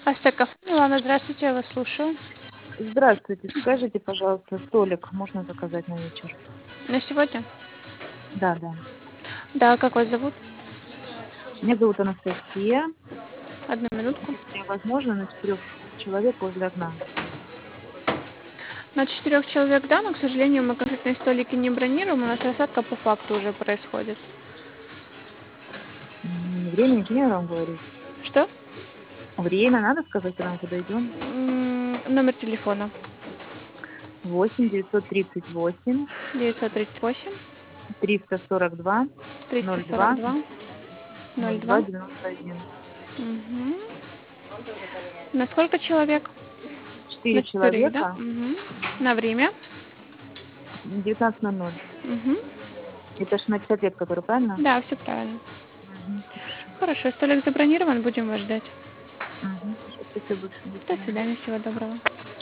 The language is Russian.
Астеков. Милана, здравствуйте, я вас слушаю. Здравствуйте. Скажите, пожалуйста, столик можно заказать на вечер? На сегодня? Да, да. Да, как вас зовут? Меня зовут Анастасия. Одну минутку. Если возможно, на 4 человек возле окна. На 4 человек, да, но, к сожалению, мы конкретные столики не бронируем, у нас рассадка по факту уже происходит. Время ничего не надо вам говорить. Что? Время надо сказать, когда мы подойдем. Номер телефона. 8 938 938 342 02 342 02 02. 91. Угу. На сколько человек? На Четыре 4, да? человека. Угу. На время? 19:00. Угу. Это ж на 50 лет, который, правильно? Да, все правильно. Хорошо. Хорошо, столик забронирован, будем вас ждать. Хорошо, спасибо большое. До До свидания. свидания, всего доброго.